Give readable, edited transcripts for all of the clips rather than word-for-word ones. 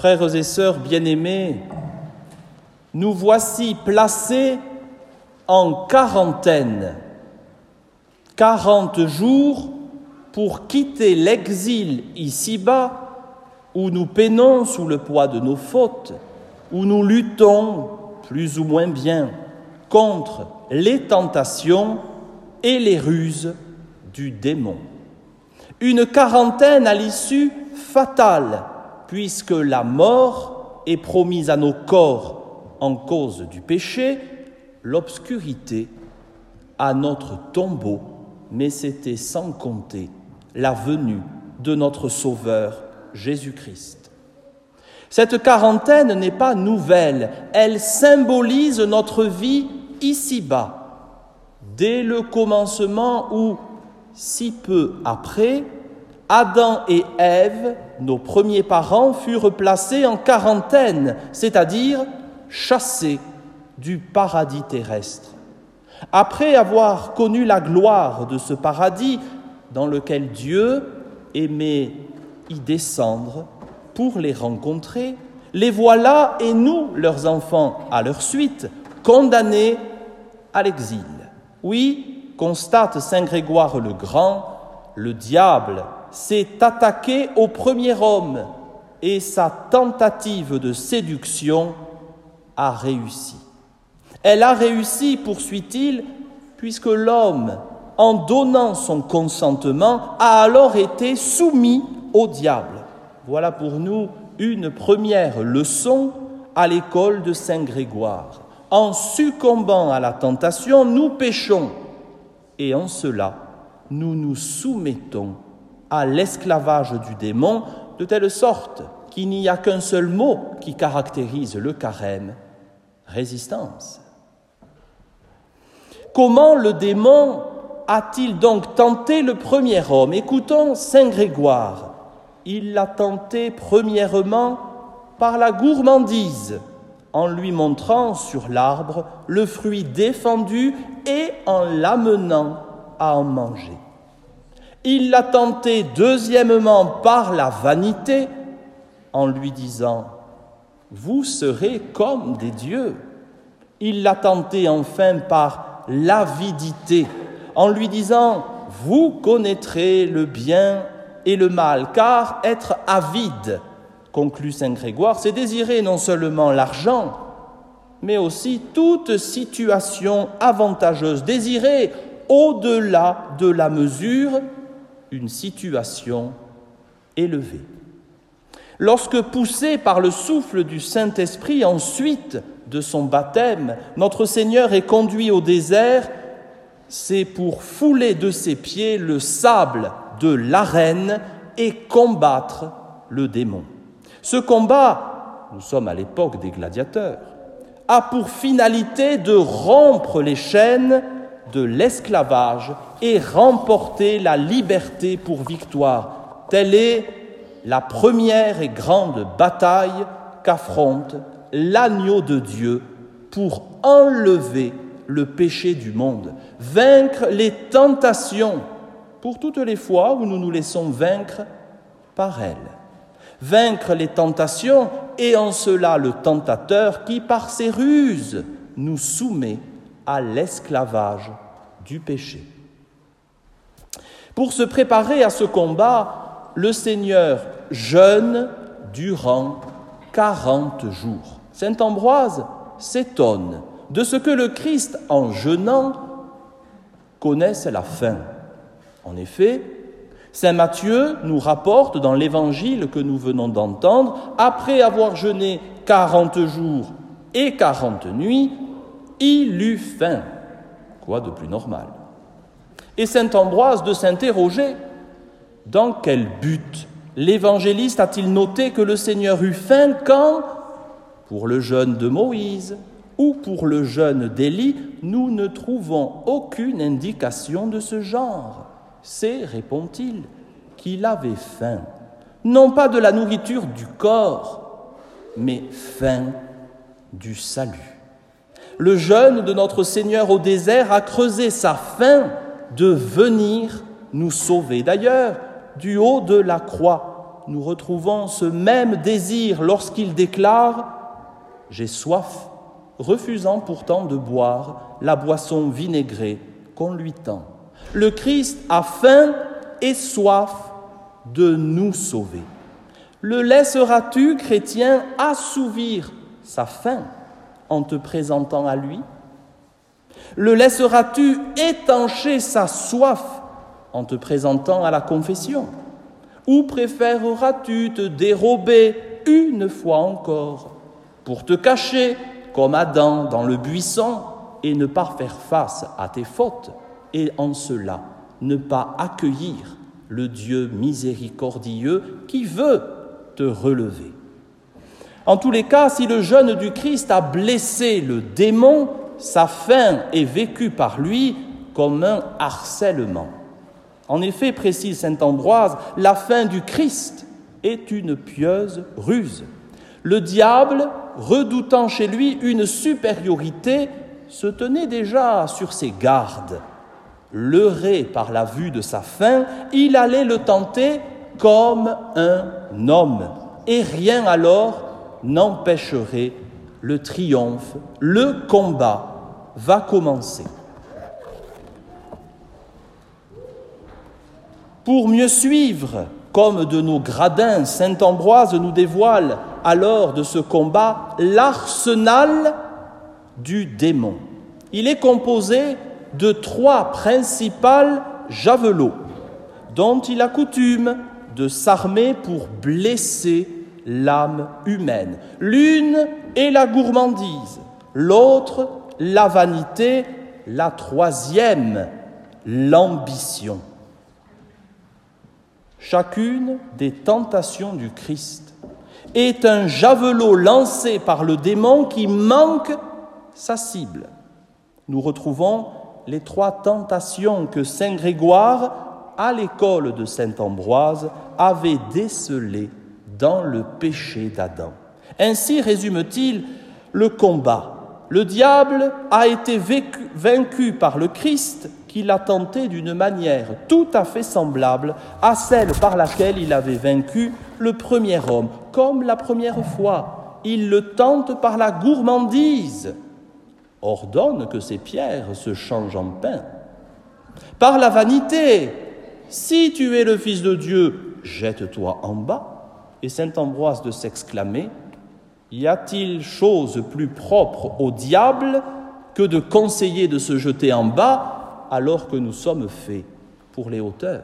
Frères et sœurs bien-aimés, nous voici placés en quarantaine, 40 jours pour quitter l'exil ici-bas, où nous peinons sous le poids de nos fautes, où nous luttons plus ou moins bien contre les tentations et les ruses du démon. Une quarantaine à l'issue fatale, puisque la mort est promise à nos corps en cause du péché, l'obscurité à notre tombeau, mais c'était sans compter la venue de notre Sauveur Jésus-Christ. Cette quarantaine n'est pas nouvelle, elle symbolise notre vie ici-bas, dès le commencement où, si peu après, Adam et Ève, nos premiers parents, furent placés en quarantaine, c'est-à-dire chassés du paradis terrestre. Après avoir connu la gloire de ce paradis dans lequel Dieu aimait y descendre pour les rencontrer, les voilà, et nous, leurs enfants, à leur suite, condamnés à l'exil. Oui, constate saint Grégoire le Grand, le diable s'est attaqué au premier homme et sa tentative de séduction a réussi. Elle a réussi, poursuit-il, puisque l'homme, en donnant son consentement, a alors été soumis au diable. Voilà pour nous une première leçon à l'école de saint Grégoire. En succombant à la tentation, nous péchons, et en cela, nous nous soumettons à l'esclavage du démon, de telle sorte qu'il n'y a qu'un seul mot qui caractérise le carême: résistance. Comment le démon a-t-il donc tenté le premier homme? Écoutons saint Grégoire. Il l'a tenté premièrement par la gourmandise, en lui montrant sur l'arbre le fruit défendu et en l'amenant à en manger. Il l'a tenté deuxièmement par la vanité, en lui disant « Vous serez comme des dieux ». Il l'a tenté enfin par l'avidité, en lui disant « Vous connaîtrez le bien et le mal », car être avide, conclut saint Grégoire, c'est désirer non seulement l'argent, mais aussi toute situation avantageuse, désirer au-delà de la mesure une situation élevée. Lorsque, poussé par le souffle du Saint-Esprit, ensuite de son baptême, notre Seigneur est conduit au désert, c'est pour fouler de ses pieds le sable de l'arène et combattre le démon. Ce combat, nous sommes à l'époque des gladiateurs, a pour finalité de rompre les chaînes de l'esclavage et remporter la liberté pour victoire. Telle est la première et grande bataille qu'affronte l'agneau de Dieu pour enlever le péché du monde, vaincre les tentations pour toutes les fois où nous nous laissons vaincre par elles. Vaincre les tentations et en cela le tentateur qui, par ses ruses, nous soumet à l'esclavage du péché. Pour se préparer à ce combat, le Seigneur jeûne durant 40 jours. Saint Ambroise s'étonne de ce que le Christ, en jeûnant, connaisse la faim. En effet, saint Matthieu nous rapporte dans l'évangile que nous venons d'entendre, après avoir jeûné 40 jours et 40 nuits, il eut faim. Quoi de plus normal? Et saint Ambroise de s'interroger, dans quel but l'évangéliste a-t-il noté que le Seigneur eut faim quand, pour le jeûne de Moïse ou pour le jeûne d'Élie, nous ne trouvons aucune indication de ce genre. C'est, répond-il, qu'il avait faim, non pas de la nourriture du corps, mais faim du salut. Le jeûne de notre Seigneur au désert a creusé sa faim de venir nous sauver. D'ailleurs, du haut de la croix, nous retrouvons ce même désir lorsqu'il déclare « J'ai soif », refusant pourtant de boire la boisson vinaigrée qu'on lui tend. Le Christ a faim et soif de nous sauver. Le laisseras-tu, chrétien, assouvir sa faim en te présentant à lui? Le laisseras-tu étancher sa soif en te présentant à la confession? Ou préféreras-tu te dérober une fois encore pour te cacher comme Adam dans le buisson et ne pas faire face à tes fautes et en cela ne pas accueillir le Dieu miséricordieux qui veut te relever? En tous les cas, si le jeûne du Christ a blessé le démon, sa faim est vécue par lui comme un harcèlement. En effet, précise saint Ambroise, la faim du Christ est une pieuse ruse. Le diable, redoutant chez lui une supériorité, se tenait déjà sur ses gardes. Leurré par la vue de sa faim, il allait le tenter comme un homme. Et rien alors n'empêcherait le triomphe. Le combat va commencer. Pour mieux suivre, comme de nos gradins, saint Ambroise nous dévoile alors de ce combat l'arsenal du démon. Il est composé de 3 principales javelots dont il a coutume de s'armer pour blesser l'âme humaine. L'une est la gourmandise, l'autre la vanité, la troisième l'ambition. Chacune des tentations du Christ est un javelot lancé par le démon qui manque sa cible. Nous retrouvons les 3 tentations que saint Grégoire, à l'école de saint Ambroise, avait décelées dans le péché d'Adam. Ainsi résume-t-il le combat. Le diable a été vaincu par le Christ qui l'a tenté d'une manière tout à fait semblable à celle par laquelle il avait vaincu le premier homme. Comme la première fois, il le tente par la gourmandise, ordonne que ces pierres se changent en pain. Par la vanité, si tu es le Fils de Dieu, jette-toi en bas. Et saint Ambroise de s'exclamer, y a-t-il chose plus propre au diable que de conseiller de se jeter en bas alors que nous sommes faits pour les hauteurs?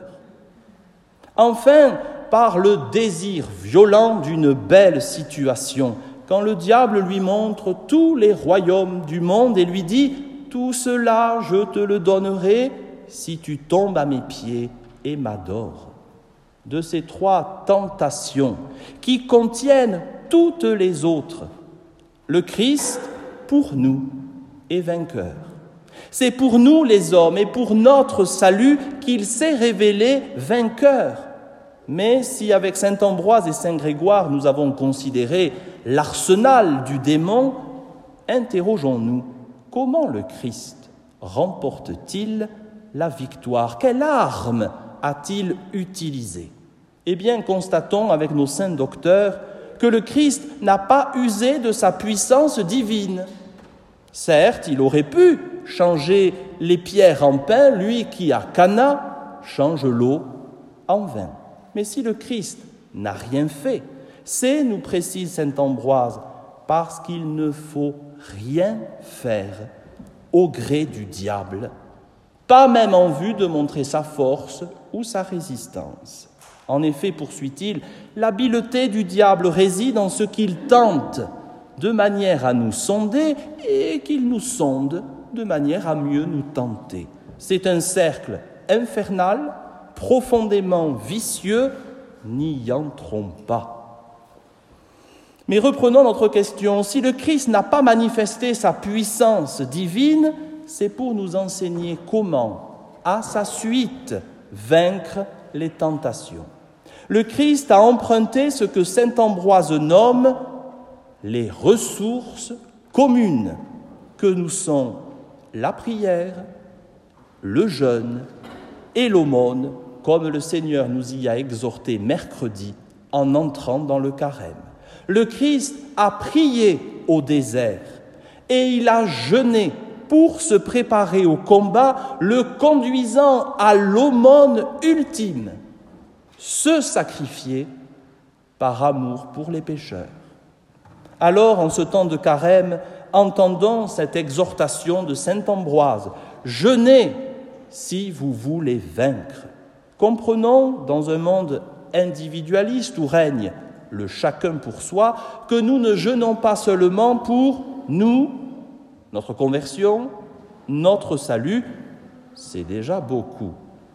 Enfin, par le désir violent d'une belle situation, quand le diable lui montre tous les royaumes du monde et lui dit « Tout cela, je te le donnerai si tu tombes à mes pieds et m'adores ». De ces 3 tentations qui contiennent toutes les autres, le Christ, pour nous, est vainqueur. C'est pour nous les hommes et pour notre salut qu'il s'est révélé vainqueur. Mais si avec saint Ambroise et saint Grégoire nous avons considéré l'arsenal du démon, interrogeons-nous, comment le Christ remporte-t-il la victoire? Quelle arme a-t-il utilisée? Eh bien, constatons avec nos saints docteurs que le Christ n'a pas usé de sa puissance divine. Certes, il aurait pu changer les pierres en pain, lui qui, à Cana, change l'eau en vin. Mais si le Christ n'a rien fait, c'est, nous précise saint Ambroise, parce qu'il ne faut rien faire au gré du diable, pas même en vue de montrer sa force ou sa résistance. En effet, poursuit-il, l'habileté du diable réside en ce qu'il tente de manière à nous sonder et qu'il nous sonde de manière à mieux nous tenter. C'est un cercle infernal, profondément vicieux, n'y entrons pas. Mais reprenons notre question. Si le Christ n'a pas manifesté sa puissance divine, c'est pour nous enseigner comment, à sa suite, vaincre les tentations. Le Christ a emprunté ce que saint Ambroise nomme les ressources communes, que nous sont la prière, le jeûne et l'aumône, comme le Seigneur nous y a exhorté mercredi en entrant dans le carême. Le Christ a prié au désert et il a jeûné pour se préparer au combat, le conduisant à l'aumône ultime, se sacrifier par amour pour les pécheurs. Alors, en ce temps de carême, entendons cette exhortation de saint Ambroise, « Jeûnez si vous voulez vaincre ». Comprenons, dans un monde individualiste où règne le chacun pour soi, que nous ne jeûnons pas seulement pour nous, notre conversion, notre salut, c'est déjà beaucoup.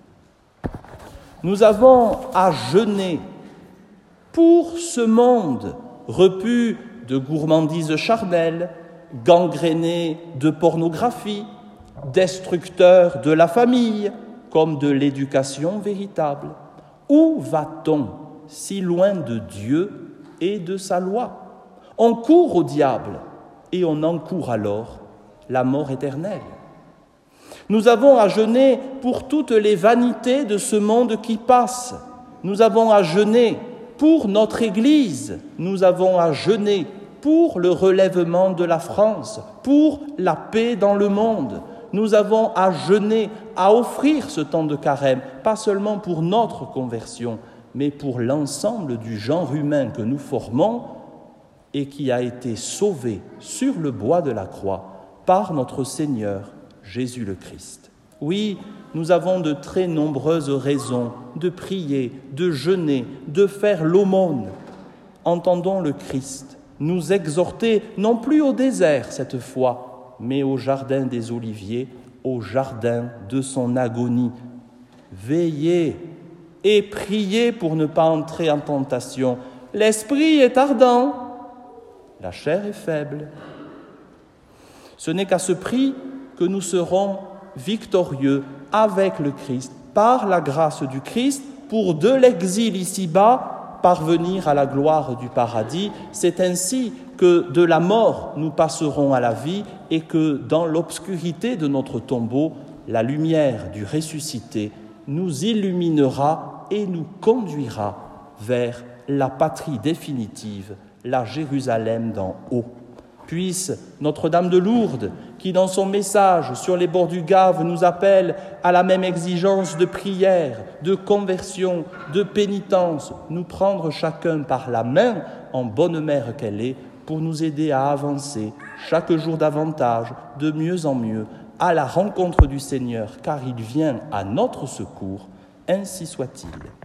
Nous avons à jeûner pour ce monde repu de gourmandises charnelles, gangréné de pornographie, destructeur de la famille comme de l'éducation véritable. Où va-t-on si loin de Dieu et de sa loi? On court au diable et on encourt alors la mort éternelle. Nous avons à jeûner pour toutes les vanités de ce monde qui passe. Nous avons à jeûner pour notre Église. Nous avons à jeûner pour le relèvement de la France, pour la paix dans le monde. Nous avons à jeûner, à offrir ce temps de carême, pas seulement pour notre conversion, mais pour l'ensemble du genre humain que nous formons et qui a été sauvé sur le bois de la croix par notre Seigneur Jésus le Christ. Oui, nous avons de très nombreuses raisons de prier, de jeûner, de faire l'aumône. Entendons le Christ nous exhorter, non plus au désert cette fois, mais au jardin des Oliviers, au jardin de son agonie. Veillez et priez pour ne pas entrer en tentation. L'esprit est ardent, la chair est faible. Ce n'est qu'à ce prix que nous serons victorieux avec le Christ, par la grâce du Christ, pour de l'exil ici-bas, parvenir à la gloire du paradis. C'est ainsi que de la mort nous passerons à la vie et que dans l'obscurité de notre tombeau, la lumière du ressuscité nous illuminera et nous conduira vers la patrie définitive, la Jérusalem d'en haut. Puisse Notre-Dame de Lourdes, qui dans son message sur les bords du Gave nous appelle à la même exigence de prière, de conversion, de pénitence, nous prendre chacun par la main en bonne mère qu'elle est pour nous aider à avancer chaque jour davantage, de mieux en mieux, à la rencontre du Seigneur, car il vient à notre secours, ainsi soit-il.